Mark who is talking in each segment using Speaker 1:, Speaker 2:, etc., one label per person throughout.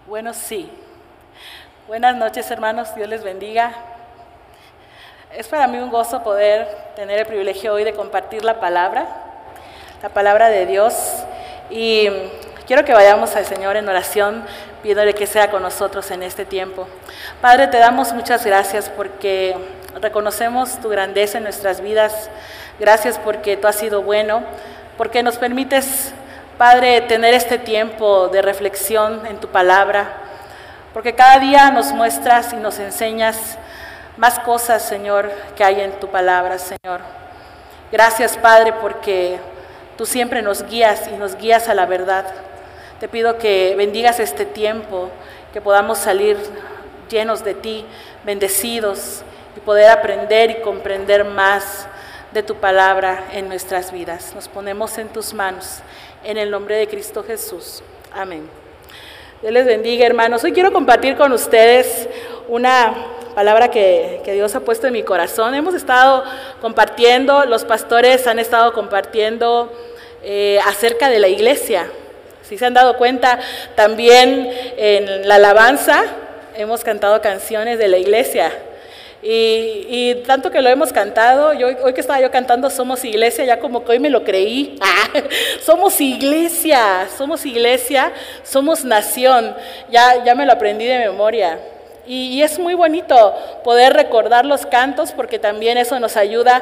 Speaker 1: Bueno, sí. Buenas noches, hermanos. Dios les bendiga. Es para mí un gozo poder tener el privilegio hoy de compartir la palabra de Dios. Y quiero que vayamos al Señor en oración, pidiéndole que sea con nosotros en este tiempo. Padre, te damos muchas gracias porque reconocemos tu grandeza en nuestras vidas. Gracias porque tú has sido bueno, porque nos permites, Padre, tener este tiempo de reflexión en tu palabra, porque cada día nos muestras y nos enseñas más cosas, Señor, que hay en tu palabra, Señor. Gracias, Padre, porque tú siempre nos guías y nos guías a la verdad. Te pido que bendigas este tiempo, que podamos salir llenos de ti, bendecidos, y poder aprender y comprender más de tu palabra en nuestras vidas. Nos ponemos en tus manos, en el nombre de Cristo Jesús. Amén. Dios les bendiga, hermanos. Hoy quiero compartir con ustedes una palabra que Dios ha puesto en mi corazón. Hemos estado compartiendo, los pastores han estado compartiendo acerca de la iglesia. Si se han dado cuenta, también en la alabanza hemos cantado canciones de la iglesia. Y tanto que lo hemos cantado, hoy que estaba yo cantando Somos Iglesia, ya como que hoy me lo creí. Somos iglesia, somos nación, ya me lo aprendí de memoria. Y es muy bonito poder recordar los cantos, porque también eso nos ayuda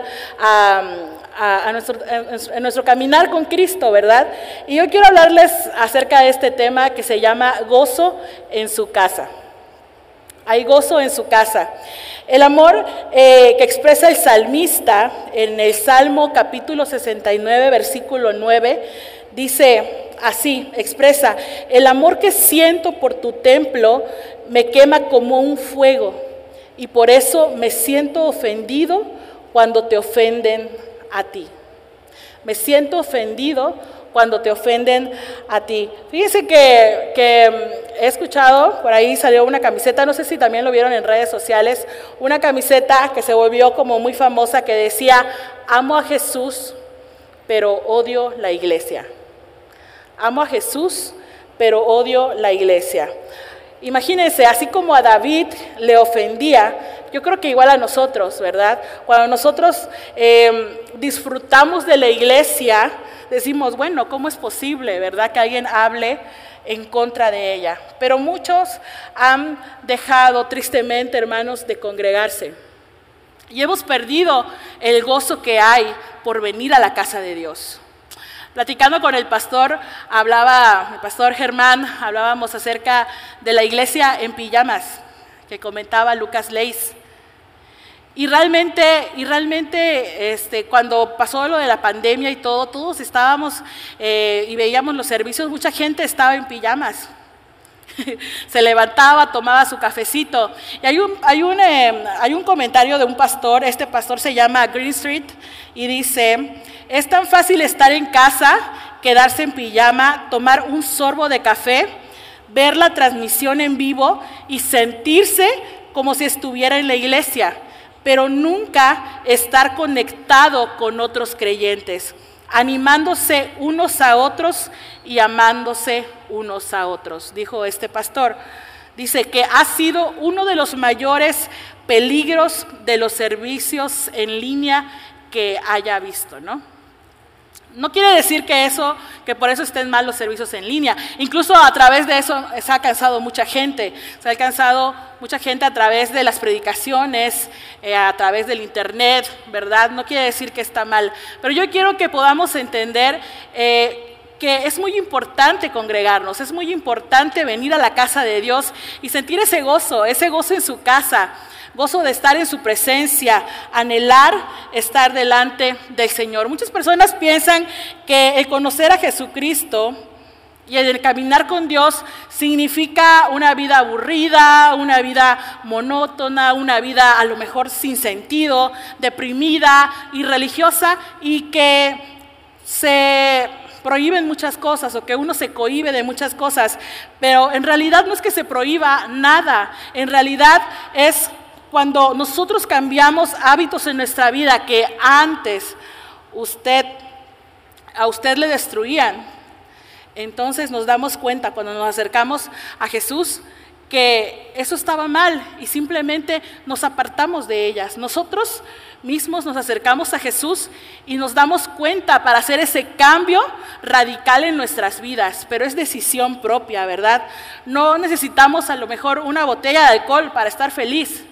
Speaker 1: en nuestro caminar con Cristo, ¿verdad? Y yo quiero hablarles acerca de este tema que se llama gozo en su casa. Hay gozo en su casa. El amor que expresa el salmista en el Salmo capítulo 69, versículo 9, dice así, expresa: el amor que siento por tu templo me quema como un fuego, y por eso me siento ofendido cuando te ofenden a ti. Me siento ofendido cuando te ofenden a ti. Fíjense que he escuchado, por ahí salió una camiseta, no sé si también lo vieron en redes sociales, una camiseta que se volvió como muy famosa que decía: amo a Jesús, pero odio la iglesia. Amo a Jesús, pero odio la iglesia. Imagínense, así como a David le ofendía, yo creo que igual a nosotros, ¿verdad? Cuando nosotros disfrutamos de la iglesia, decimos, bueno, ¿cómo es posible, verdad, que alguien hable en contra de ella? Pero muchos han dejado tristemente, hermanos, de congregarse. Y hemos perdido el gozo que hay por venir a la casa de Dios. Platicando con el pastor Germán, hablábamos acerca de la iglesia en pijamas, que comentaba Lucas Leis. Y realmente cuando pasó lo de la pandemia y todo, todos estábamos y veíamos los servicios, mucha gente estaba en pijamas. Se levantaba, tomaba su cafecito. Y hay un comentario de un pastor, este pastor se llama Greenstreet, y dice: es tan fácil estar en casa, quedarse en pijama, tomar un sorbo de café, ver la transmisión en vivo y sentirse como si estuviera en la iglesia, pero nunca estar conectado con otros creyentes, animándose unos a otros y amándose unos a otros, dijo este pastor. Dice que ha sido uno de los mayores peligros de los servicios en línea que haya visto, ¿no? No quiere decir que por eso estén mal los servicios en línea. Incluso a través de eso se ha alcanzado mucha gente. Se ha alcanzado mucha gente a través de las predicaciones, a través del internet, ¿verdad? No quiere decir que está mal. Pero yo quiero que podamos entender que es muy importante congregarnos, es muy importante venir a la casa de Dios y sentir ese gozo en su casa. Gozo de estar en su presencia, anhelar estar delante del Señor. Muchas personas piensan que el conocer a Jesucristo y el caminar con Dios significa una vida aburrida, una vida monótona, una vida a lo mejor sin sentido, deprimida y religiosa, y que se prohíben muchas cosas o que uno se cohíbe de muchas cosas. Pero en realidad no es que se prohíba nada, en realidad es cuando nosotros cambiamos hábitos en nuestra vida que antes a usted le destruían. entonces nos damos cuenta cuando nos acercamos a Jesús que eso estaba mal y simplemente nos apartamos de ellas. Nosotros mismos nos acercamos a Jesús y nos damos cuenta para hacer ese cambio radical en nuestras vidas, pero es decisión propia, ¿verdad? No necesitamos a lo mejor una botella de alcohol para estar feliz.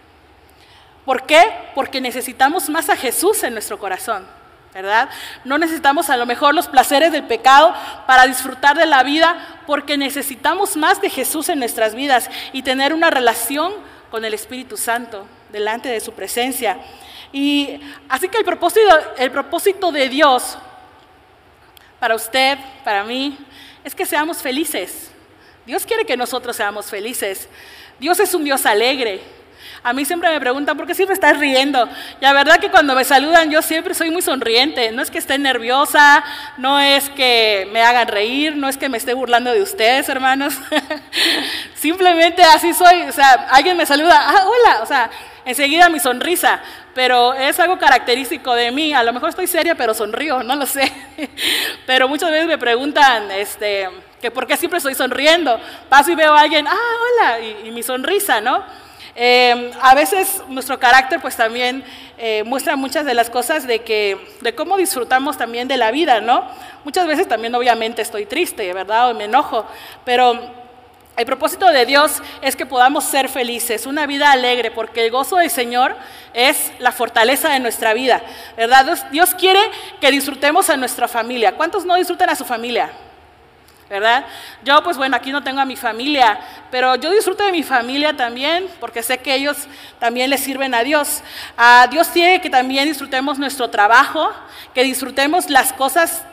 Speaker 1: ¿Por qué? Porque necesitamos más a Jesús en nuestro corazón, ¿verdad? No necesitamos a lo mejor los placeres del pecado para disfrutar de la vida, porque necesitamos más de Jesús en nuestras vidas y tener una relación con el Espíritu Santo delante de su presencia. Y así que el propósito de Dios para usted, para mí, es que seamos felices. Dios quiere que nosotros seamos felices. Dios es un Dios alegre. A mí siempre me preguntan, ¿por qué siempre estás riendo? Y la verdad que cuando me saludan yo siempre soy muy sonriente. No es que esté nerviosa, no es que me hagan reír, no es que me esté burlando de ustedes, hermanos. Simplemente así soy. O sea, alguien me saluda, hola, o sea, enseguida mi sonrisa. Pero es algo característico de mí. A lo mejor estoy seria, pero sonrío, no lo sé. Pero muchas veces me preguntan, que por qué siempre estoy sonriendo. Paso y veo a alguien, hola, y mi sonrisa, ¿no? A veces nuestro carácter pues también muestra muchas de las cosas de cómo disfrutamos también de la vida, ¿no? Muchas veces también obviamente estoy triste, ¿verdad? O me enojo, pero el propósito de Dios es que podamos ser felices, una vida alegre, porque el gozo del Señor es la fortaleza de nuestra vida, ¿verdad? Dios quiere que disfrutemos a nuestra familia. ¿Cuántos no disfrutan a su familia? ¿Verdad? Yo pues bueno, aquí no tengo a mi familia, pero yo disfruto de mi familia también, porque sé que ellos también le sirven a Dios. Dios quiere que también disfrutemos nuestro trabajo, que disfrutemos las cosas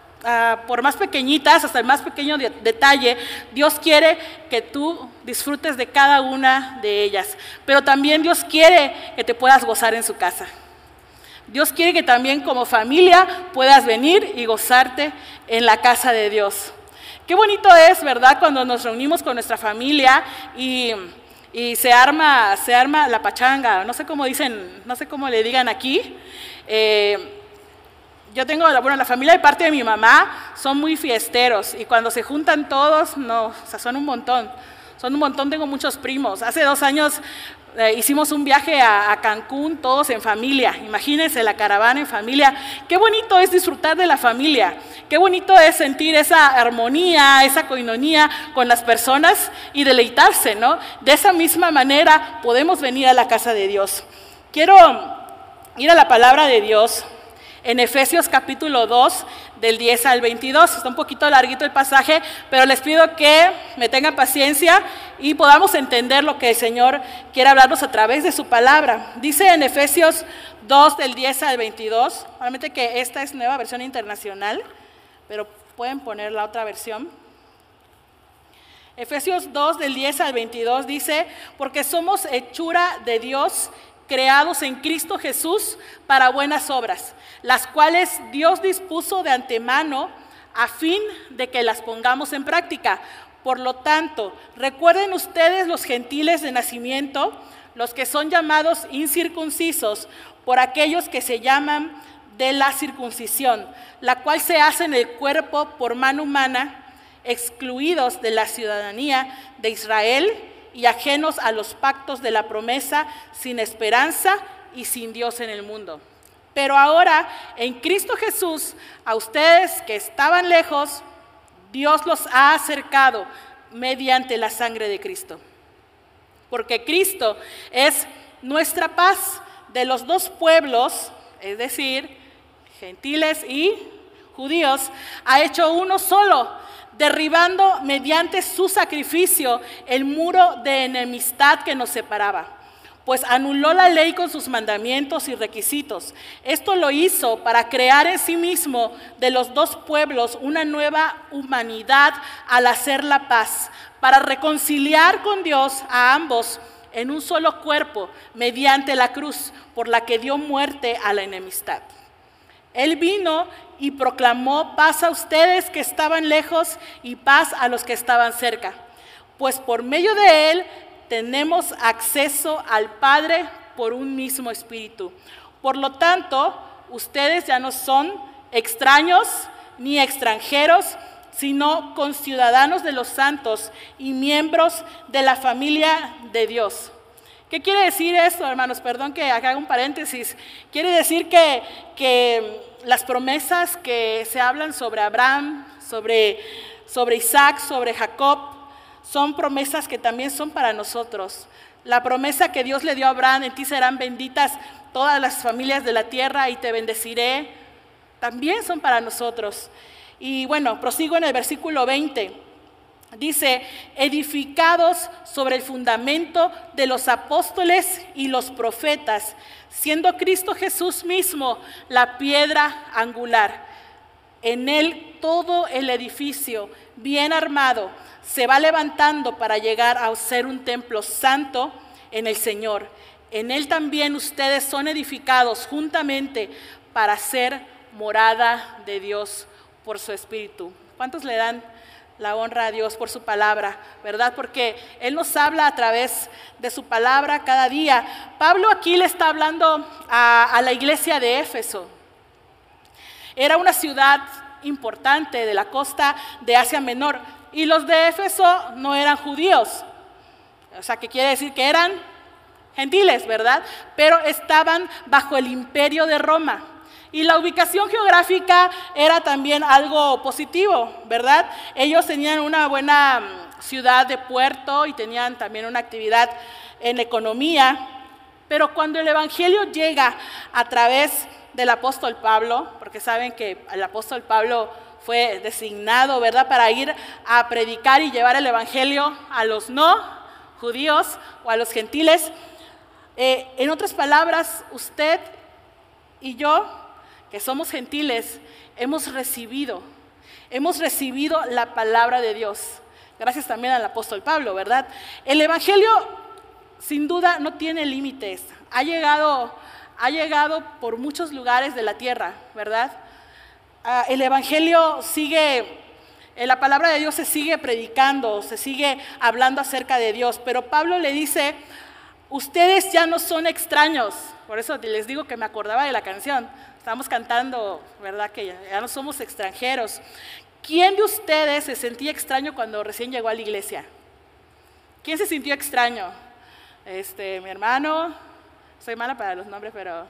Speaker 1: por más pequeñitas, hasta el más pequeño detalle. Dios quiere que tú disfrutes de cada una de ellas, pero también Dios quiere que te puedas gozar en su casa. Dios quiere que también como familia puedas venir y gozarte en la casa de Dios. Qué bonito es, ¿verdad?, cuando nos reunimos con nuestra familia y se arma la pachanga, no sé cómo dicen, no sé cómo le digan aquí. Yo tengo, la familia de parte de mi mamá son muy fiesteros y cuando se juntan todos, no, o sea, son un montón, tengo muchos primos. Hace 2 años hicimos un viaje a Cancún, todos en familia. Imagínense la caravana en familia. Qué bonito es disfrutar de la familia. Qué bonito es sentir esa armonía, esa coinonía con las personas y deleitarse, ¿no? De esa misma manera podemos venir a la casa de Dios. Quiero ir a la palabra de Dios en Efesios capítulo 2, del 10 al 22. Está un poquito larguito el pasaje, pero les pido que me tengan paciencia y podamos entender lo que el Señor quiere hablarnos a través de su palabra. Dice en Efesios 2, del 10 al 22, obviamente que esta es nueva versión internacional, pero pueden poner la otra versión. Efesios 2, del 10 al 22 dice, porque somos hechura de Dios, creados en Cristo Jesús para buenas obras, las cuales Dios dispuso de antemano a fin de que las pongamos en práctica. Por lo tanto, recuerden ustedes los gentiles de nacimiento, los que son llamados incircuncisos, por aquellos que se llaman de la circuncisión, la cual se hace en el cuerpo por mano humana, excluidos de la ciudadanía de Israel y ajenos a los pactos de la promesa, sin esperanza y sin Dios en el mundo. Pero ahora, en Cristo Jesús, a ustedes que estaban lejos, Dios los ha acercado mediante la sangre de Cristo. Porque Cristo es nuestra paz. De los 2 pueblos, es decir, gentiles y judíos, ha hecho uno solo, derribando mediante su sacrificio el muro de enemistad que nos separaba, pues anuló la ley con sus mandamientos y requisitos. Esto lo hizo para crear en sí mismo de los 2 pueblos una nueva humanidad al hacer la paz, para reconciliar con Dios a ambos en un solo cuerpo mediante la cruz, por la que dio muerte a la enemistad. Él vino y proclamó paz a ustedes que estaban lejos y paz a los que estaban cerca, pues por medio de Él tenemos acceso al Padre por un mismo espíritu. Por lo tanto, ustedes ya no son extraños ni extranjeros, sino conciudadanos de los santos y miembros de la familia de Dios. ¿Qué quiere decir esto, hermanos? Perdón que haga un paréntesis. Quiere decir que las promesas que se hablan sobre Abraham, sobre Isaac, sobre Jacob, son promesas que también son para nosotros. La promesa que Dios le dio a Abraham: en ti serán benditas todas las familias de la tierra y te bendeciré, también son para nosotros. Y bueno, prosigo en el versículo 20. Dice: edificados sobre el fundamento de los apóstoles y los profetas, siendo Cristo Jesús mismo la piedra angular. En él todo el edificio, bien armado, se va levantando para llegar a ser un templo santo en el Señor. En él también ustedes son edificados juntamente para ser morada de Dios por su Espíritu. ¿Cuántos le dan la honra a Dios por su palabra, verdad? Porque Él nos habla a través de su palabra cada día. Pablo aquí le está hablando a la iglesia de Éfeso. Era una ciudad importante de la costa de Asia Menor, y los de Éfeso no eran judíos, o sea, que quiere decir que eran gentiles, ¿verdad? Pero estaban bajo el imperio de Roma. Y la ubicación geográfica era también algo positivo, ¿verdad? Ellos tenían una buena ciudad de puerto y tenían también una actividad en economía. Pero cuando el evangelio llega a través del apóstol Pablo, porque saben que el apóstol Pablo fue designado, ¿verdad?, para ir a predicar y llevar el evangelio a los no judíos o a los gentiles. En otras palabras, usted y yo, que somos gentiles, hemos recibido la palabra de Dios, gracias también al apóstol Pablo, ¿verdad? El evangelio, sin duda, no tiene límites. Ha llegado por muchos lugares de la tierra, ¿verdad? El evangelio sigue, la palabra de Dios se sigue predicando, se sigue hablando acerca de Dios, pero Pablo le dice: ustedes ya no son extraños. Por eso les digo que me acordaba de la canción. Estamos cantando, ¿verdad?, que ya no somos extranjeros. ¿Quién de ustedes se sentía extraño cuando recién llegó a la iglesia? ¿Quién se sintió extraño? Mi hermano, soy mala para los nombres, pero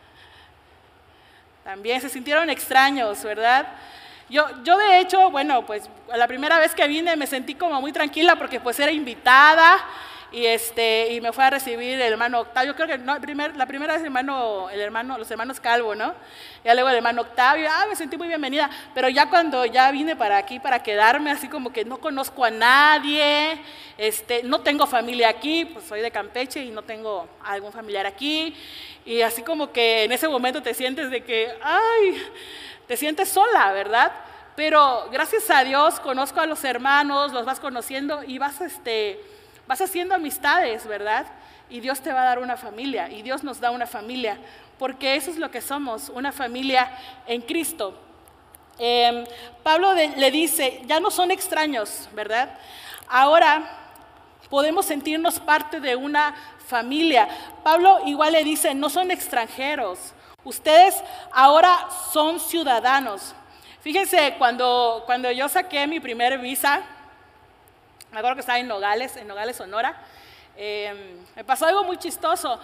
Speaker 1: también se sintieron extraños, ¿verdad? Yo de hecho, bueno, pues la primera vez que vine me sentí como muy tranquila porque pues era invitada. Y me fue a recibir el hermano Octavio, creo que no, la primera vez los hermanos Calvo, ¿no? Ya luego el hermano Octavio, me sentí muy bienvenida, pero ya cuando ya vine para aquí para quedarme, así como que no conozco a nadie, no tengo familia aquí, pues soy de Campeche y no tengo algún familiar aquí, y así como que en ese momento te sientes de que, te sientes sola, ¿verdad? Pero gracias a Dios conozco a los hermanos, los vas conociendo y vas haciendo amistades, ¿verdad? Y Dios te va a dar una familia, y Dios nos da una familia, porque eso es lo que somos, una familia en Cristo. Pablo le dice: ya no son extraños, ¿verdad? Ahora podemos sentirnos parte de una familia. Pablo igual le dice: no son extranjeros, ustedes ahora son ciudadanos. Fíjense, cuando yo saqué mi primer visa, me acuerdo que estaba en Nogales, Sonora. Me pasó algo muy chistoso,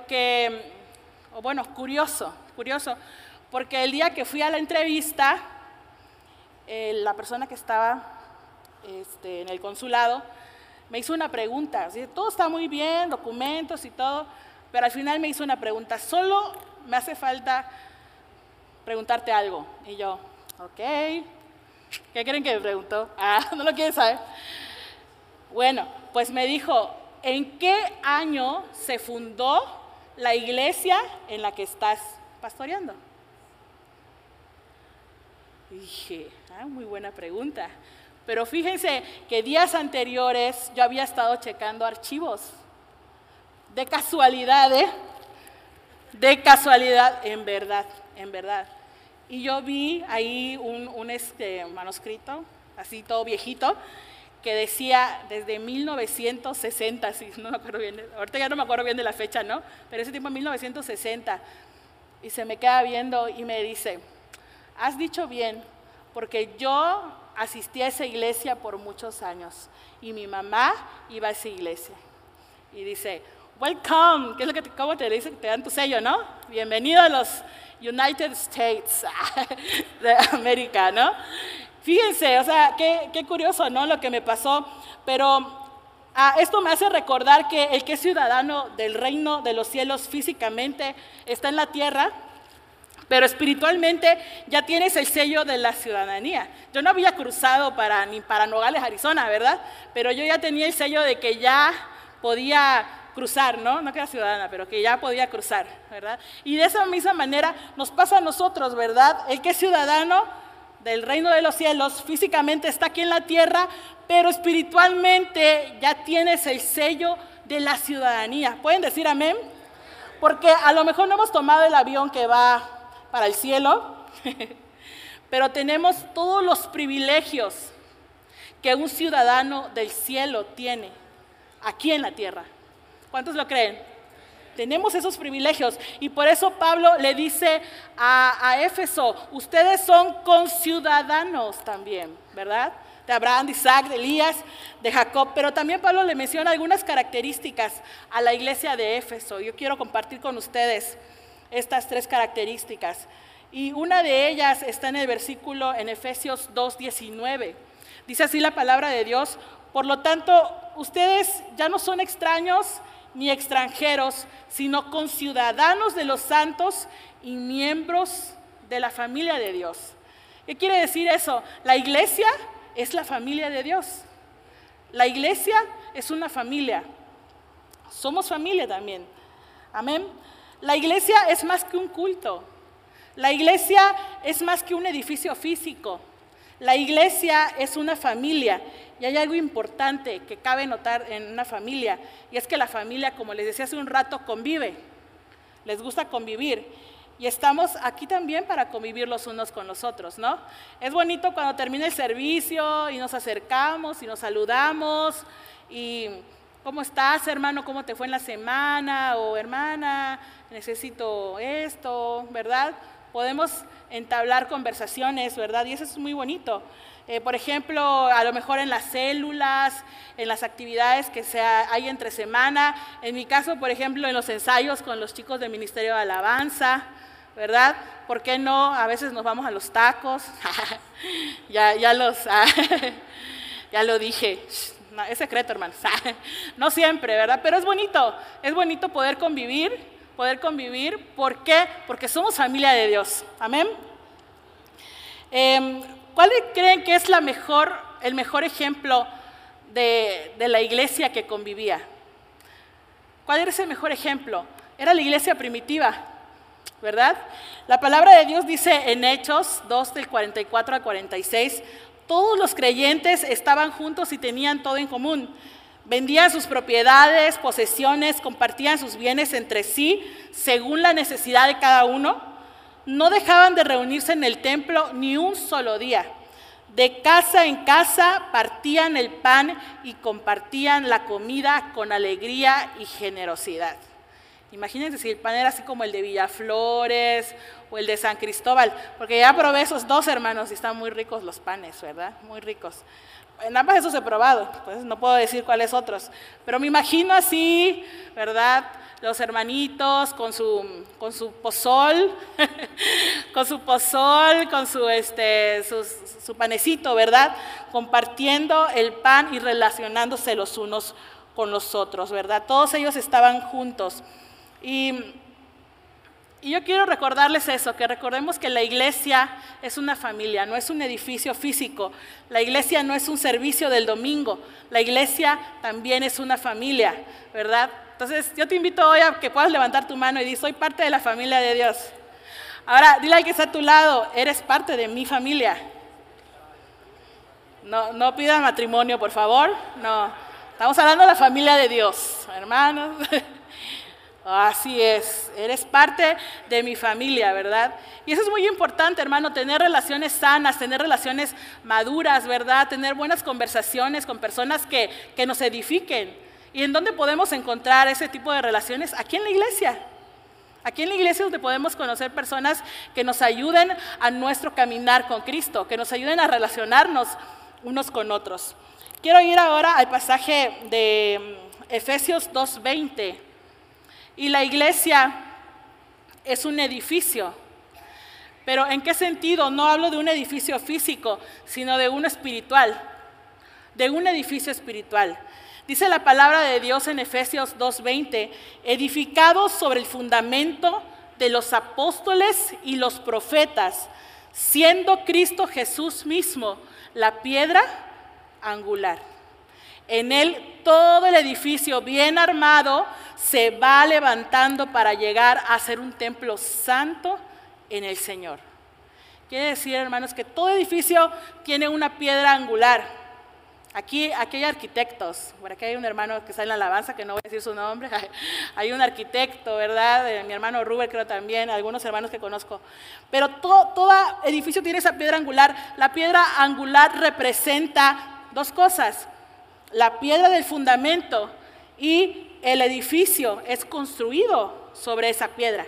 Speaker 1: curioso, porque el día que fui a la entrevista, la persona que estaba en el consulado me hizo una pregunta. ¿Sí? Todo está muy bien, documentos y todo, pero al final me hizo una pregunta: solo me hace falta preguntarte algo. Y yo, ok, ¿qué creen que me preguntó? ¿No lo quieren saber? Bueno, pues me dijo: ¿en qué año se fundó la iglesia en la que estás pastoreando? Y dije, muy buena pregunta. Pero fíjense que días anteriores yo había estado checando archivos. De casualidad, De casualidad, en verdad. Y yo vi ahí un manuscrito, así todo viejito, que decía desde 1960, sí, no me acuerdo bien, ahorita ya no me acuerdo bien de la fecha, ¿no? Pero ese tiempo, 1960, y se me queda viendo y me dice: has dicho bien, porque yo asistí a esa iglesia por muchos años y mi mamá iba a esa iglesia. Y dice, welcome, ¿qué es lo que cómo te dicen? Te dan tu sello, ¿no? Bienvenido a los United States de América, ¿no? Fíjense, o sea, qué curioso, ¿no? Lo que me pasó, pero esto me hace recordar que el que es ciudadano del reino de los cielos físicamente está en la tierra, pero espiritualmente ya tienes el sello de la ciudadanía. Yo no había cruzado ni para Nogales, Arizona, ¿verdad? Pero yo ya tenía el sello de que ya podía cruzar, ¿no? No que era ciudadana, pero que ya podía cruzar, ¿verdad? Y de esa misma manera nos pasa a nosotros, ¿verdad? El que es ciudadano del reino de los cielos físicamente está aquí en la tierra, pero espiritualmente ya tienes el sello de la ciudadanía. ¿Pueden decir amén? Porque a lo mejor no hemos tomado el avión que va para el cielo, pero tenemos todos los privilegios que un ciudadano del cielo tiene aquí en la tierra. ¿Cuántos lo creen? Tenemos esos privilegios y por eso Pablo le dice a Éfeso, ustedes son conciudadanos también, ¿verdad? De Abraham, de Isaac, de Elías, de Jacob, pero también Pablo le menciona algunas características a la iglesia de Éfeso. Yo quiero compartir con ustedes estas 3 características y una de ellas está en el versículo en Efesios 2:19. Dice así la palabra de Dios, por lo tanto, ustedes ya no son extraños ni extranjeros, sino conciudadanos de los santos y miembros de la familia de Dios. ¿Qué quiere decir eso? La iglesia es la familia de Dios. La iglesia es una familia. Somos familia también. Amén. La iglesia es más que un culto. La iglesia es más que un edificio físico. La iglesia es una familia. Y hay algo importante que cabe notar en una familia, y es que la familia, como les decía hace un rato, convive, les gusta convivir, y estamos aquí también para convivir los unos con los otros, ¿no? Es bonito cuando termina el servicio y nos acercamos y nos saludamos, y ¿cómo estás, hermano? ¿Cómo te fue en la semana? O hermana, necesito esto, ¿verdad? Podemos entablar conversaciones, ¿verdad? Y eso es muy bonito. Por ejemplo, a lo mejor en las células, en las actividades que hay entre semana. En mi caso, por ejemplo, en los ensayos con los chicos del Ministerio de Alabanza, ¿verdad? ¿Por qué no? A veces nos vamos a los tacos. ya lo dije. No, es secreto, hermanos. No siempre, ¿verdad? Pero es bonito poder convivir. ¿Por qué? Porque somos familia de Dios. Amén. ¿Cuál creen que es el mejor ejemplo de la iglesia que convivía? ¿Cuál era ese mejor ejemplo? Era la iglesia primitiva, ¿verdad? La palabra de Dios dice en Hechos 2, del 44 al 46, todos los creyentes estaban juntos y tenían todo en común. Vendían sus propiedades, posesiones, compartían sus bienes entre sí según la necesidad de cada uno. No dejaban de reunirse en el templo ni un solo día. De casa en casa partían el pan y compartían la comida con alegría y generosidad. Imagínense si el pan era así como el de Villaflores o el de San Cristóbal, porque ya probé esos 2, hermanos, y están muy ricos los panes, ¿verdad? Muy ricos. En ambas esos he probado, pues no puedo decir cuáles otros, pero me imagino así, ¿verdad? Los hermanitos con su pozol, con su panecito, ¿verdad? Compartiendo el pan y relacionándose los unos con los otros, ¿verdad? Todos ellos estaban juntos. Y yo quiero recordarles eso, que recordemos que la iglesia es una familia, no es un edificio físico. La iglesia no es un servicio del domingo, la iglesia también es una familia, ¿verdad? Entonces, yo te invito hoy a que puedas levantar tu mano y decir, soy parte de la familia de Dios. Ahora, dile al que está a tu lado, eres parte de mi familia. No pidas matrimonio, por favor. No, estamos hablando de la familia de Dios, hermanos. Así es, eres parte de mi familia, ¿verdad? Y eso es muy importante, hermano, tener relaciones sanas, tener relaciones maduras, ¿verdad? Tener buenas conversaciones con personas que nos edifiquen. ¿Y en dónde podemos encontrar ese tipo de relaciones? Aquí en la iglesia. Aquí en la iglesia es donde podemos conocer personas que nos ayuden a nuestro caminar con Cristo, que nos ayuden a relacionarnos unos con otros. Quiero ir ahora al pasaje de Efesios 2:20. Y la iglesia es un edificio. Pero ¿en qué sentido? No hablo de un edificio físico, sino de uno espiritual, de un edificio espiritual. Dice la palabra de Dios en Efesios 2:20, edificados sobre el fundamento de los apóstoles y los profetas, siendo Cristo Jesús mismo la piedra angular. En él todo el edificio bien armado se va levantando para llegar a ser un templo santo en el Señor. Quiere decir, hermanos, que todo edificio tiene una piedra angular. Aquí hay arquitectos. Por aquí hay un hermano que está en la alabanza, que no voy a decir su nombre. Hay un arquitecto, ¿verdad? Mi hermano Rubén, creo también, algunos hermanos que conozco. Pero todo edificio tiene esa piedra angular. La piedra angular representa dos cosas: la piedra del fundamento, y el edificio es construido sobre esa piedra.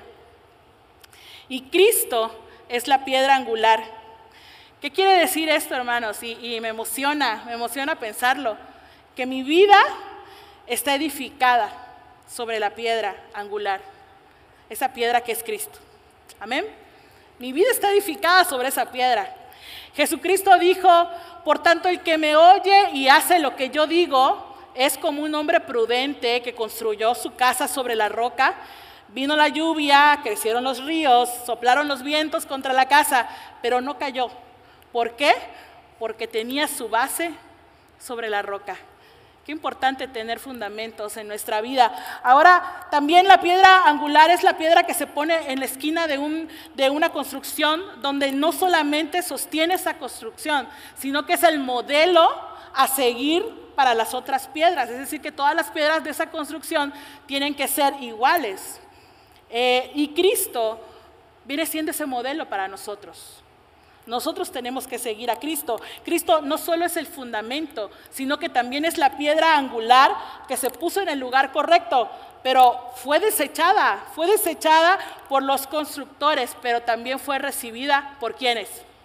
Speaker 1: Y Cristo es la piedra angular. ¿Qué quiere decir esto, hermanos? Y me emociona pensarlo, que mi vida está edificada sobre la piedra angular, esa piedra que es Cristo. Amén. Mi vida está edificada sobre esa piedra. Jesucristo dijo: por tanto, el que me oye y hace lo que yo digo es como un hombre prudente que construyó su casa sobre la roca. Vino la lluvia, crecieron los ríos, soplaron los vientos contra la casa, pero no cayó. ¿Por qué? Porque tenía su base sobre la roca. Qué importante tener fundamentos en nuestra vida. Ahora, también la piedra angular es la piedra que se pone en la esquina de una construcción, donde no solamente sostiene esa construcción, sino que es el modelo a seguir para las otras piedras. Es decir, que todas las piedras de esa construcción tienen que ser iguales. Y Cristo viene siendo ese modelo para nosotros. Nosotros tenemos que seguir a Cristo. Cristo no solo es el fundamento, sino que también es la piedra angular que se puso en el lugar correcto, pero fue desechada por los constructores, pero también fue recibida ¿por quiénes?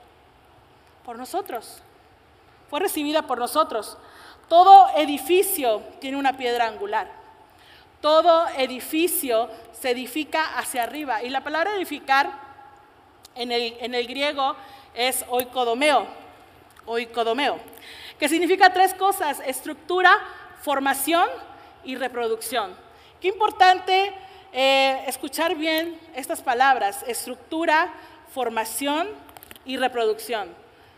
Speaker 1: Por nosotros. Fue recibida por nosotros. Todo edificio tiene una piedra angular. Todo edificio se edifica hacia arriba. Y la palabra edificar en el griego es oikodomeo, que significa tres cosas: estructura, formación y reproducción. Qué importante escuchar bien estas palabras: estructura, formación y reproducción.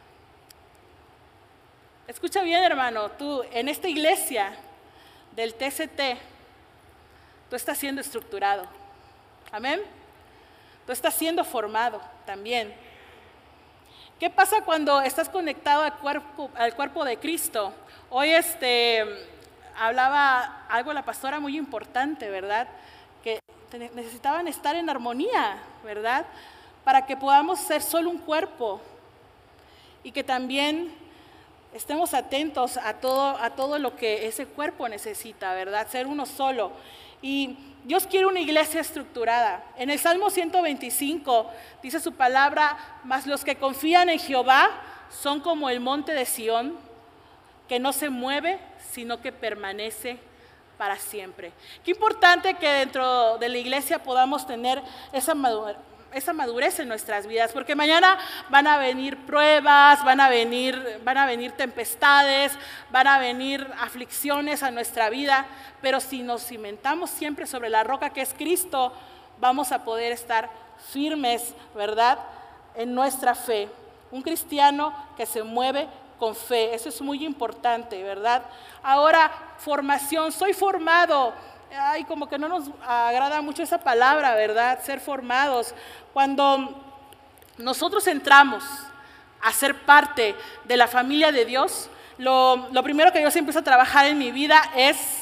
Speaker 1: Escucha bien, hermano, tú en esta iglesia del TCT, tú estás siendo estructurado. Amén. Tú estás siendo formado también. ¿Qué pasa cuando estás conectado al cuerpo de Cristo? Hoy hablaba algo la pastora muy importante, ¿verdad? Que necesitaban estar en armonía, ¿verdad? Para que podamos ser solo un cuerpo y que también estemos atentos a todo lo que ese cuerpo necesita, ¿verdad? Ser uno solo. Y Dios quiere una iglesia estructurada. En el Salmo 125 dice su palabra: mas los que confían en Jehová son como el monte de Sión, que no se mueve, sino que permanece para siempre. Qué importante que dentro de la iglesia podamos tener esa madurez en nuestras vidas, porque mañana van a venir pruebas, van a venir tempestades, van a venir aflicciones a nuestra vida, pero si nos cimentamos siempre sobre la roca que es Cristo, vamos a poder estar firmes, ¿verdad?, en nuestra fe. Un cristiano que se mueve con fe, eso es muy importante, ¿verdad? Ahora, formación, soy formado. Ay, como que no nos agrada mucho esa palabra, ¿verdad? Ser formados. Cuando nosotros entramos a ser parte de la familia de Dios, lo primero que Dios empieza a trabajar en mi vida es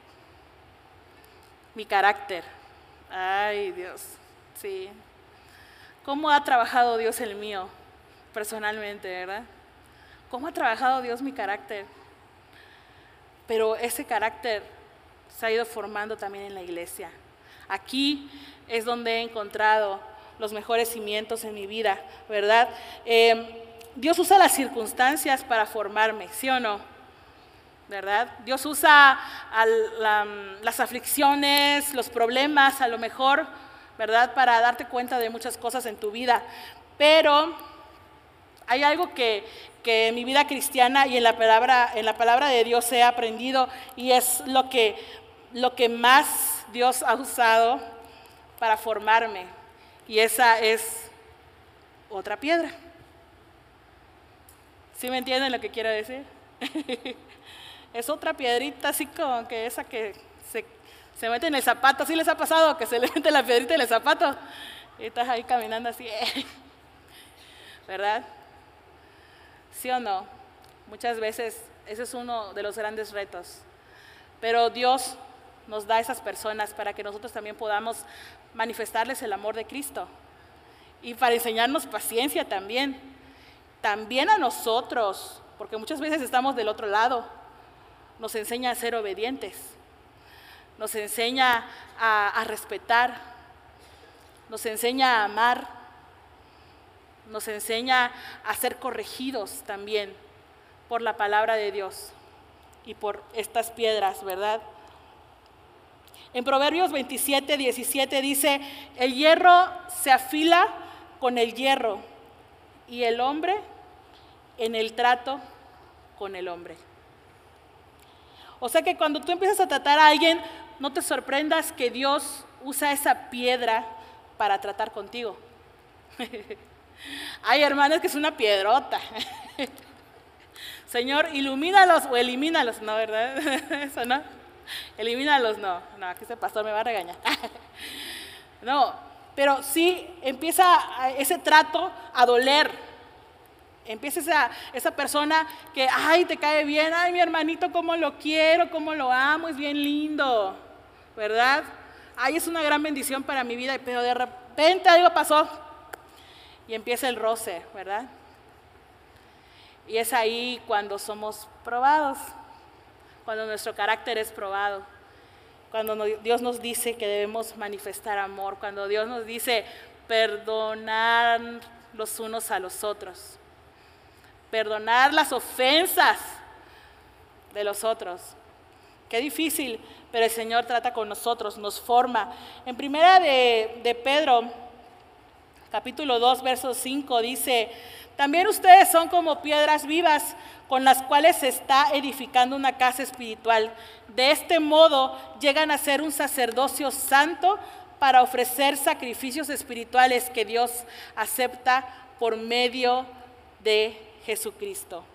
Speaker 1: mi carácter. Ay, Dios, sí. ¿Cómo ha trabajado Dios el mío personalmente, verdad? ¿Cómo ha trabajado Dios mi carácter? Pero ese carácter se ha ido formando también en la iglesia. Aquí es donde he encontrado los mejores cimientos en mi vida, ¿verdad? Dios usa las circunstancias para formarme, ¿sí o no? ¿Verdad? Dios usa las aflicciones, los problemas, a lo mejor, ¿verdad? Para darte cuenta de muchas cosas en tu vida. Pero hay algo que en mi vida cristiana y en la palabra de Dios he aprendido, y es lo que más Dios ha usado para formarme. Y esa es otra piedra. ¿Sí me entienden lo que quiero decir? Es otra piedrita así como que esa que se mete en el zapato. ¿Sí les ha pasado que se le mete la piedrita en el zapato? Y estás ahí caminando así, ¿verdad? ¿Sí o no? Muchas veces ese es uno de los grandes retos. Pero Dios nos da esas personas para que nosotros también podamos manifestarles el amor de Cristo. Y para enseñarnos paciencia también. También a nosotros, porque muchas veces estamos del otro lado. Nos enseña a ser obedientes. Nos enseña a respetar. Nos enseña a amar. Nos enseña a ser corregidos también por la palabra de Dios y por estas piedras, ¿verdad? En Proverbios 27, 17 dice: el hierro se afila con el hierro y el hombre en el trato con el hombre. O sea que cuando tú empiezas a tratar a alguien, no te sorprendas que Dios usa esa piedra para tratar contigo. Ay, hermanos, que es una piedrota. Señor, ilumínalos o elimínalos, ¿no, verdad? Eso no. Elimínalos, no, aquí ese pastor me va a regañar. No, pero sí empieza ese trato a doler. Empieza esa persona que, ay, te cae bien, ay, mi hermanito, cómo lo quiero, cómo lo amo, es bien lindo, ¿verdad? Ay, es una gran bendición para mi vida, pero de repente algo pasó y empieza el roce, ¿verdad? Y es ahí cuando somos probados, cuando nuestro carácter es probado, cuando Dios nos dice que debemos manifestar amor, cuando Dios nos dice perdonar los unos a los otros, perdonar las ofensas de los otros. Qué difícil, pero el Señor trata con nosotros, nos forma. En primera de Pedro, capítulo 2, verso 5, dice: también ustedes son como piedras vivas con las cuales se está edificando una casa espiritual. De este modo llegan a ser un sacerdocio santo para ofrecer sacrificios espirituales que Dios acepta por medio de Jesucristo.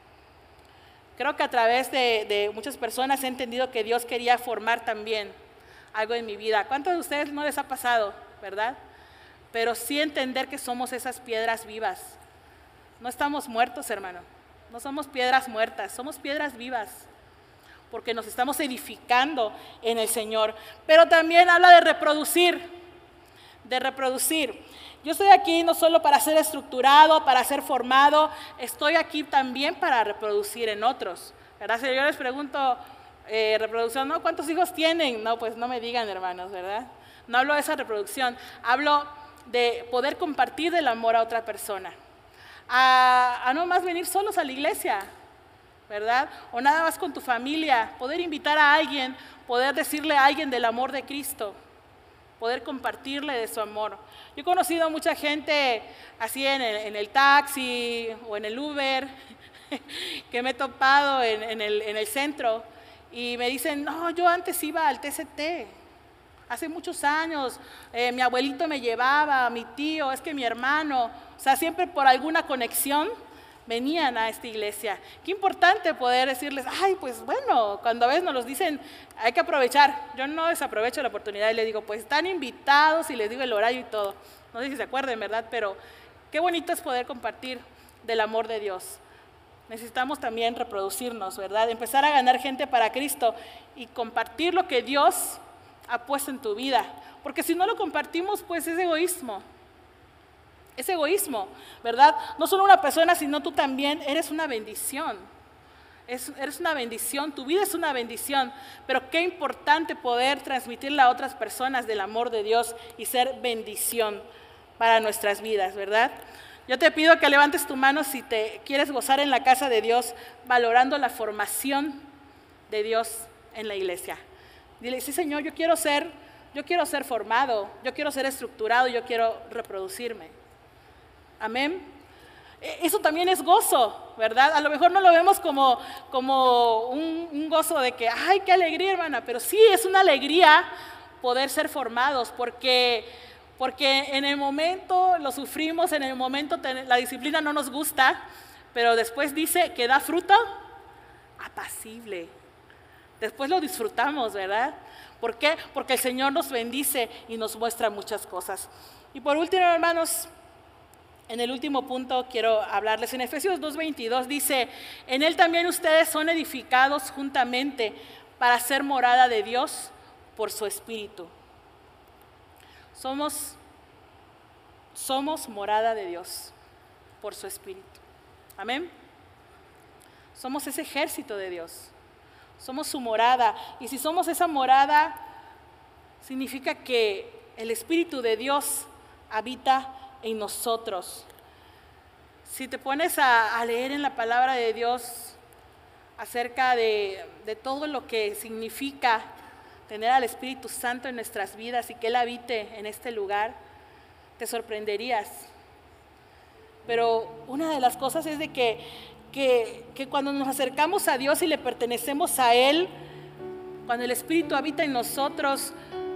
Speaker 1: Creo que a través de muchas personas he entendido que Dios quería formar también algo en mi vida. ¿Cuántos de ustedes no les ha pasado, verdad? Pero sí entender que somos esas piedras vivas. No estamos muertos, hermano. No somos piedras muertas, somos piedras vivas. Porque nos estamos edificando en el Señor. Pero también habla de reproducir. De reproducir. Yo estoy aquí no solo para ser estructurado, para ser formado. Estoy aquí también para reproducir en otros, ¿verdad? Si yo les pregunto, reproducción, ¿no? ¿Cuántos hijos tienen? No, pues no me digan, hermanos, ¿verdad? No hablo de esa reproducción. Hablo de poder compartir el amor a otra persona. A no más venir solos a la iglesia, ¿verdad? O nada más con tu familia, poder invitar a alguien, poder decirle a alguien del amor de Cristo, poder compartirle de su amor. Yo he conocido a mucha gente así en el taxi o en el Uber, que me he topado en el centro, y me dicen: no, yo antes iba al TCT, hace muchos años, mi abuelito me llevaba, mi tío, es que mi hermano, o sea, siempre por alguna conexión venían a esta iglesia. Qué importante poder decirles: ay, pues bueno, cuando a veces nos los dicen, hay que aprovechar. Yo no desaprovecho la oportunidad y les digo, pues están invitados, y les digo el horario y todo. No sé si se acuerden, ¿verdad? Pero qué bonito es poder compartir del amor de Dios. Necesitamos también reproducirnos, ¿verdad? Empezar a ganar gente para Cristo y compartir lo que Dios ha puesto en tu vida. Porque si no lo compartimos, pues es egoísmo. Es egoísmo, ¿verdad? No solo una persona, sino tú también eres una bendición. eres una bendición, tu vida es una bendición, pero qué importante poder transmitirle a otras personas del amor de Dios y ser bendición para nuestras vidas, ¿verdad? Yo te pido que levantes tu mano si te quieres gozar en la casa de Dios, valorando la formación de Dios en la iglesia. Dile, sí, Señor, yo quiero ser formado, yo quiero ser estructurado, yo quiero reproducirme. Amén. Eso también es gozo, ¿verdad? A lo mejor no lo vemos como un gozo de que, ¡ay, qué alegría, hermana! Pero sí es una alegría poder ser formados, porque en el momento lo sufrimos, en el momento la disciplina no nos gusta, pero después dice que da fruto apacible. Después lo disfrutamos, ¿verdad? ¿Por qué? Porque el Señor nos bendice y nos muestra muchas cosas. Y por último, hermanos, en el último punto quiero hablarles. En Efesios 2:22 dice, en Él también ustedes son edificados juntamente para ser morada de Dios por su Espíritu. Somos morada de Dios por su Espíritu. Amén. Somos ese ejército de Dios. Somos su morada. Y si somos esa morada, significa que el Espíritu de Dios habita en nosotros. Si te pones a leer en la palabra de Dios acerca de todo lo que significa tener al Espíritu Santo en nuestras vidas y que Él habite en este lugar, te sorprenderías. Pero una de las cosas es de que cuando nos acercamos a Dios y le pertenecemos a Él, cuando el Espíritu habita en nosotros,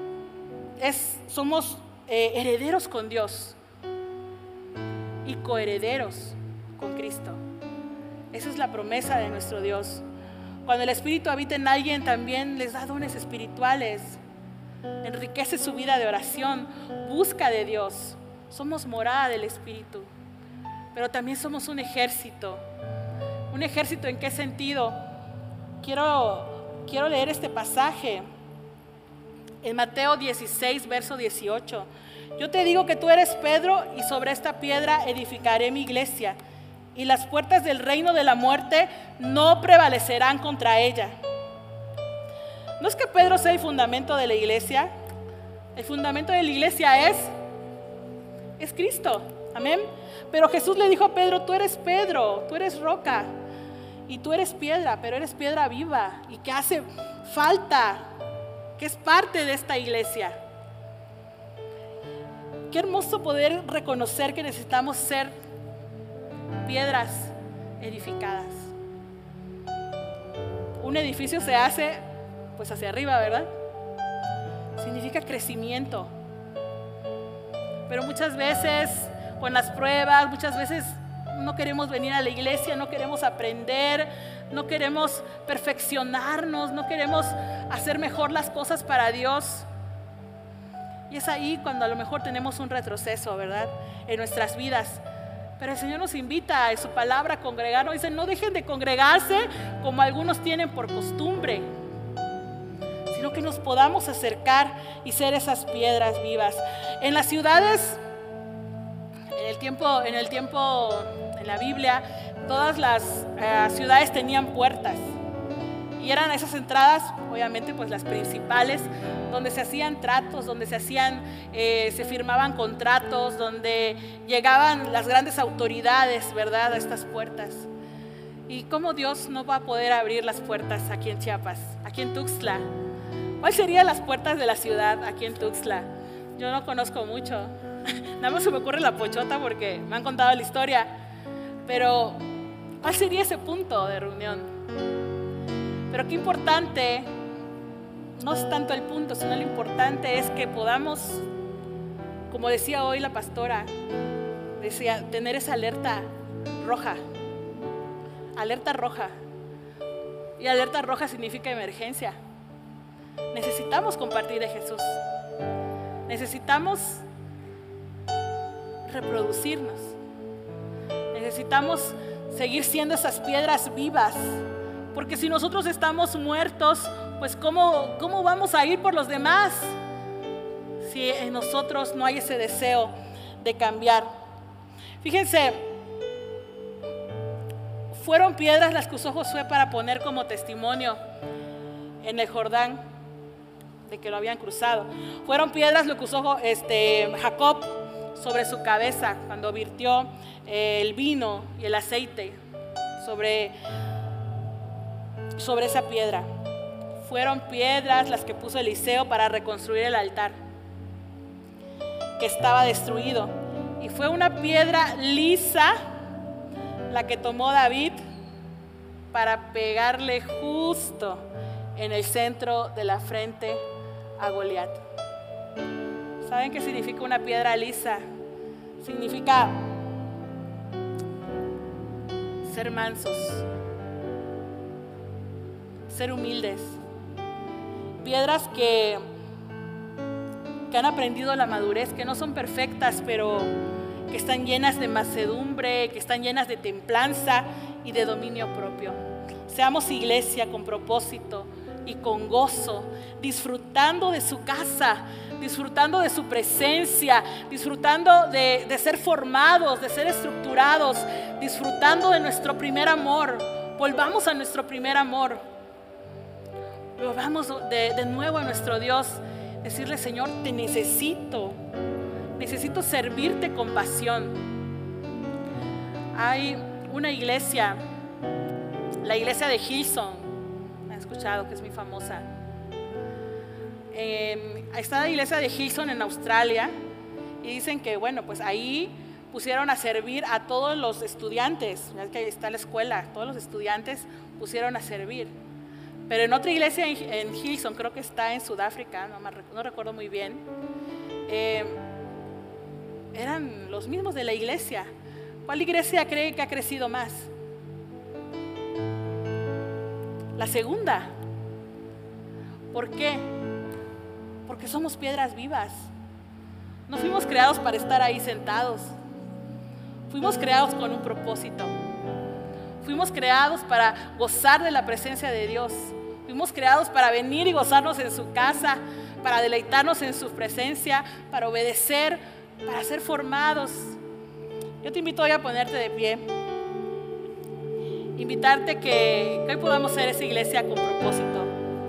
Speaker 1: somos herederos con Dios y coherederos con Cristo. Esa es la promesa de nuestro Dios. Cuando el Espíritu habita en alguien, también les da dones espirituales, enriquece su vida de oración, busca de Dios. Somos morada del Espíritu, pero también somos un ejército. ¿Un ejército en qué sentido? Quiero leer este pasaje en Mateo 16, verso 18. Yo te digo que tú eres Pedro y sobre esta piedra edificaré mi iglesia y las puertas del reino de la muerte no prevalecerán contra ella. ¿No es que Pedro sea el fundamento de la iglesia? El fundamento de la iglesia es Cristo. Amén. Pero Jesús le dijo a Pedro, tú eres roca y tú eres piedra, pero eres piedra viva y que hace falta, que es parte de esta iglesia. Qué hermoso poder reconocer que necesitamos ser piedras edificadas. Un edificio se hace pues hacia arriba, ¿verdad? Significa crecimiento. Pero muchas veces con las pruebas, muchas veces no queremos venir a la iglesia, no queremos aprender, no queremos perfeccionarnos, no queremos hacer mejor las cosas para Dios. Y es ahí cuando a lo mejor tenemos un retroceso, ¿verdad? En nuestras vidas. Pero el Señor nos invita en su palabra a congregarnos. Dice, no dejen de congregarse como algunos tienen por costumbre, sino que nos podamos acercar y ser esas piedras vivas. En las ciudades, en la Biblia, todas las ciudades tenían puertas. Y eran esas entradas, obviamente, pues las principales, donde se hacían tratos, donde se firmaban contratos, donde llegaban las grandes autoridades, ¿verdad?, a estas puertas. ¿Y cómo Dios no va a poder abrir las puertas aquí en Chiapas, aquí en Tuxtla? ¿Cuáles serían las puertas de la ciudad aquí en Tuxtla? Yo no conozco mucho. Nada más se me ocurre la Pochota porque me han contado la historia. Pero, ¿cuál sería ese punto de reunión? Pero qué importante, no es tanto el punto, sino lo importante es que podamos, como decía hoy la pastora, decía, tener esa alerta roja. Alerta roja. Y alerta roja significa emergencia. Necesitamos compartir de Jesús. Necesitamos reproducirnos. Necesitamos seguir siendo esas piedras vivas. Porque si nosotros estamos muertos, pues ¿cómo vamos a ir por los demás? Si en nosotros no hay ese deseo de cambiar. Fíjense, fueron piedras las que usó Josué para poner como testimonio en el Jordán de que lo habían cruzado. Fueron piedras lo que usó Jacob sobre su cabeza cuando virtió el vino y el aceite sobre esa piedra. Fueron piedras las que puso Eliseo para reconstruir el altar que estaba destruido. Y fue una piedra lisa la que tomó David para pegarle justo en el centro de la frente a Goliat. ¿Saben qué significa una piedra lisa? Significa ser mansos, ser humildes. Piedras que han aprendido la madurez, que no son perfectas, pero que están llenas de mansedumbre, que están llenas de templanza y de dominio propio. Seamos iglesia con propósito y con gozo, disfrutando de su casa, disfrutando de su presencia, disfrutando de ser formados, de ser estructurados, disfrutando de nuestro primer amor. Volvamos a nuestro primer amor. Volvamos de nuevo a nuestro Dios. Decirle: Señor, te necesito servirte con pasión. Hay una iglesia, la iglesia de Hillsong, ¿han escuchado? Que es muy famosa. Está la iglesia de Hillsong en Australia y dicen que, bueno, pues ahí pusieron a servir a todos los estudiantes. Ya que ahí está la escuela, todos los estudiantes pusieron a servir. Pero en otra iglesia en Hillsong, creo que está en Sudáfrica, no recuerdo muy bien, eran los mismos de la iglesia. ¿Cuál iglesia cree que ha crecido más? La segunda. ¿Por qué? Porque somos piedras vivas. No fuimos creados para estar ahí sentados. Fuimos creados con un propósito. Fuimos creados para gozar de la presencia de Dios. Fuimos creados para venir y gozarnos en su casa, para deleitarnos en su presencia, para obedecer, para ser formados. Yo te invito hoy a ponerte de pie. Invitarte que hoy podamos ser esa iglesia con propósito.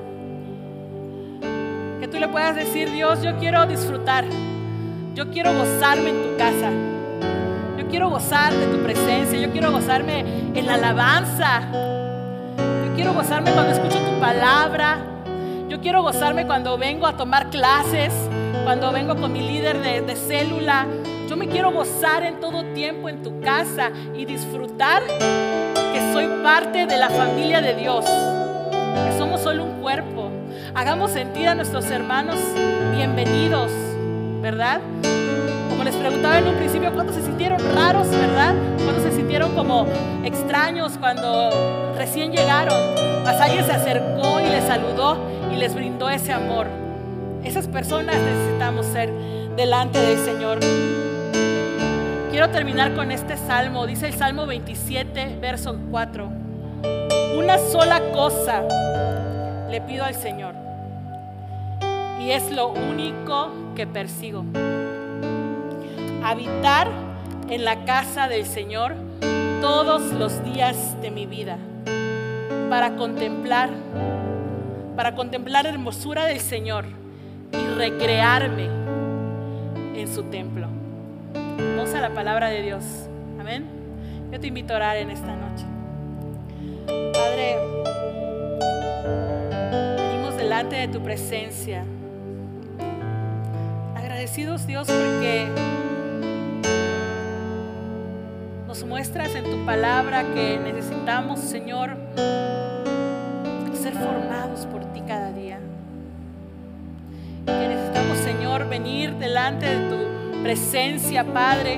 Speaker 1: Que tú le puedas decir: Dios, yo quiero disfrutar. Yo quiero gozarme en tu casa. Yo quiero gozar de tu presencia. Yo quiero gozarme en la alabanza. Yo quiero gozarme cuando escucho tu palabra. Yo quiero gozarme cuando vengo a tomar clases, cuando vengo con mi líder de célula. Yo me quiero gozar en todo tiempo en tu casa y disfrutar que soy parte de la familia de Dios, que somos solo un cuerpo. Hagamos sentir a nuestros hermanos bienvenidos, ¿verdad? Como les preguntaba en un principio, ¿cuántos se sintieron raros, verdad? ¿Cuántos se sintieron como extraños cuando recién llegaron? Mas alguien se acercó y les saludó y les brindó ese amor. Esas personas necesitamos ser delante del Señor. Quiero terminar con este salmo. Dice el Salmo 27, verso 4. Una sola cosa le pido al Señor, y es lo único que persigo: habitar en la casa del Señor todos los días de mi vida, para contemplar la hermosura del Señor y recrearme en su templo. Vamos a la palabra de Dios. Amén. Yo te invito a orar en esta noche. Padre, venimos delante de tu presencia, agradecidos, Dios, porque nos muestras en tu palabra que necesitamos, Señor, ser formados por ti cada día. Que necesitamos, Señor, venir delante de tu presencia, Padre,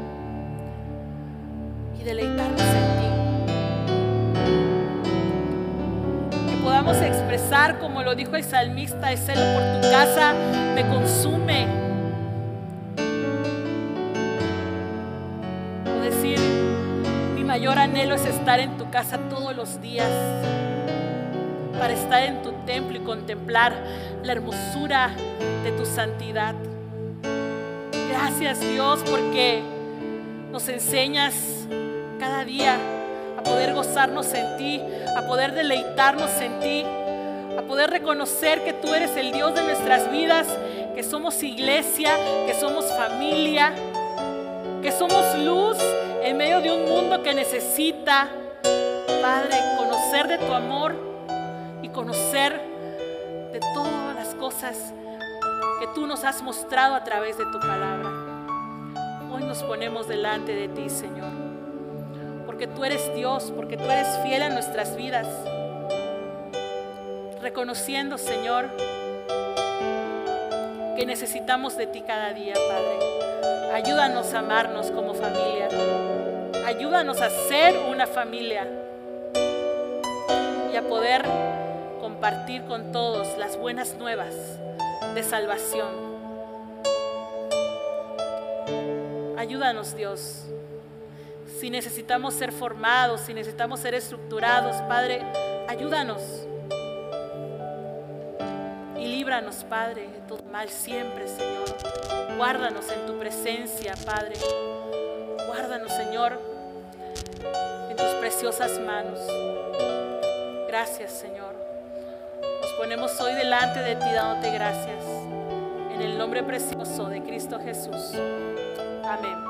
Speaker 1: y deleitarnos en ti. Que podamos expresar, como lo dijo el salmista: el celo por tu casa me consume. O decir: mi mayor anhelo es estar en tu casa todos los días, para estar en tu templo y contemplar la hermosura de tu santidad. Gracias, Dios, porque nos enseñas cada día a poder gozarnos en ti, a poder deleitarnos en ti, a poder reconocer que tú eres el Dios de nuestras vidas, que somos iglesia, que somos familia, que somos luz en medio de un mundo que necesita, Padre, conocer de tu amor y conocer de todas las cosas que tú nos has mostrado a través de tu palabra. Hoy nos ponemos delante de ti, Señor, porque tú eres Dios, porque tú eres fiel a nuestras vidas, reconociendo, Señor, que necesitamos de ti cada día, Padre. Ayúdanos a amarnos como familia, ayúdanos a ser una familia y a poder compartir con todos las buenas nuevas de salvación. Ayúdanos, Dios. Si necesitamos ser formados, si necesitamos ser estructurados, Padre, ayúdanos. Y líbranos, Padre, de todo mal siempre, Señor. Guárdanos en tu presencia, Padre. Guárdanos, Señor, en tus preciosas manos. Gracias, Señor. Nos ponemos hoy delante de ti dándote gracias. En el nombre precioso de Cristo Jesús. Amén.